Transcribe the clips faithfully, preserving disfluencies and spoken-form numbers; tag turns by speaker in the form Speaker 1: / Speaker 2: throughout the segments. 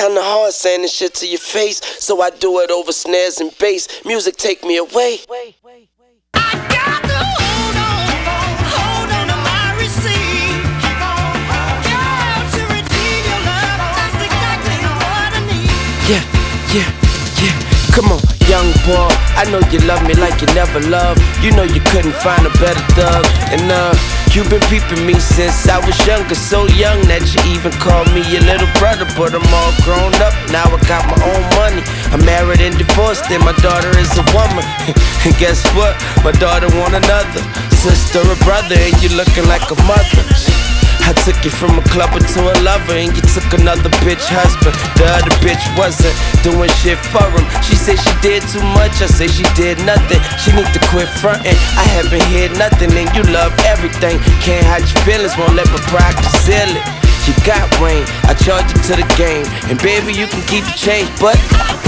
Speaker 1: kinda hard saying this shit to your face, so I do it over snares and bass. Music take me away.
Speaker 2: I got to hold on, hold on to my receipt. Girl, to redeem your love, that's exactly what I need.
Speaker 1: Yeah, yeah, yeah. Come on, young boy, I know you love me like you never loved. You know you couldn't find a better thug. And uh, you've been peeping me since I was younger, so young that you even called me your little brother. But I'm all grown up, now I got my own money. I'm married and divorced, and my daughter is a woman. And guess what? My daughter want another sister or brother, and you looking like a mother. I took you from a clubber to a lover, and you took another bitch husband. The other bitch wasn't doing shit for him. She said she did too much, I said she did nothing. She need to quit frontin', I haven't heard nothing. And you love everything, can't hide your feelings, won't let my pride conceal it. You got rain, I charge you to the game, and baby you can keep the change, but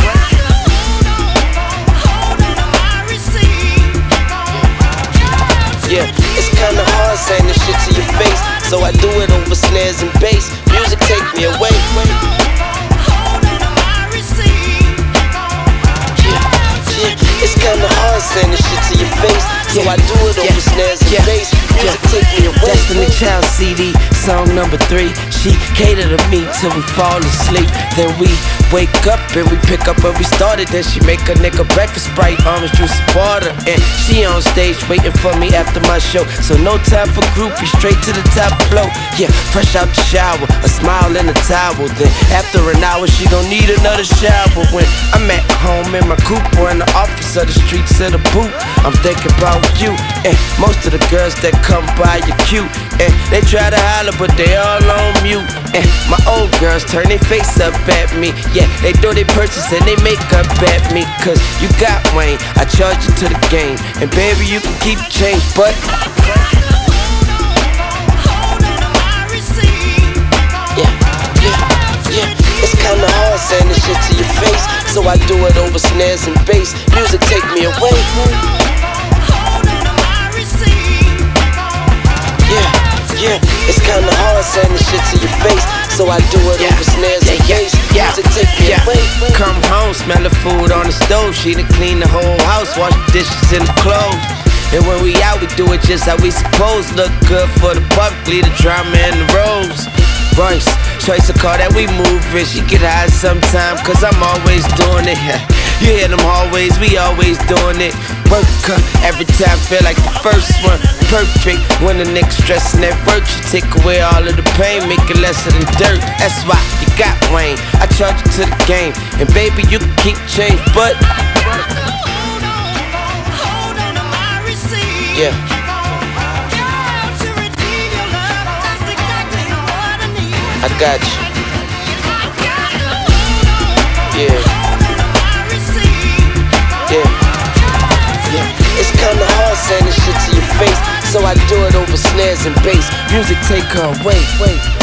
Speaker 1: yeah, it's kinda hard saying this shit to your face, so I do it over snares and bass. Music take me away. Yeah, yeah, it's kinda hard saying this shit to your face, so I do it over snares and bass. Music take me away. Destiny Child C D, song number three. She cater to me till we fall asleep. Then we wake up and we pick up where we started. Then she make a nigga breakfast, Sprite, orange juice, and water. And she on stage waiting for me after my show. So no time for groupies, straight to the top flow. Yeah, fresh out the shower, a smile in a towel. Then after an hour she gon' need another shower. When I'm at home in my coupe or in the office or the streets of the boot, I'm thinking about you. And most of the girls that come by you cute, and they try to holler but they all on mute. And my old girls turn their face up at me. Yeah, they do their purchase and they make up at me. Cause you got Wayne, I charge you to the game, and baby you can keep the change, but yeah, yeah, yeah. It's kinda hard saying this shit to your face, so I do it over snares and bass. Music take me away. Yeah, it's kinda hard saying this shit to your face, so I do it yeah. over snares yeah, and bass. Yeah, Music take me
Speaker 3: yeah.
Speaker 1: away.
Speaker 3: Come home, smell the food on the stove. She done clean the whole house, wash the dishes and the clothes. And when we out, we do it just how we suppose. Look good for the public, leave the drama and the rose. Royce, choice of car that we movin'. She get high sometime, cause I'm always doing it. You hear them hallways, we always doing it. Work her, every time feel like the first one. Perfect, when a nigga stressin' at work, you take away all of the pain, make it lesser than dirt. That's why you got Wayne, I charge you to the game, and baby you can keep change, but yeah. I got you. Yeah. Yeah. Yeah. It's kinda hard saying this shit to your face, so I do it over snares and bass. Music take her away. Wait.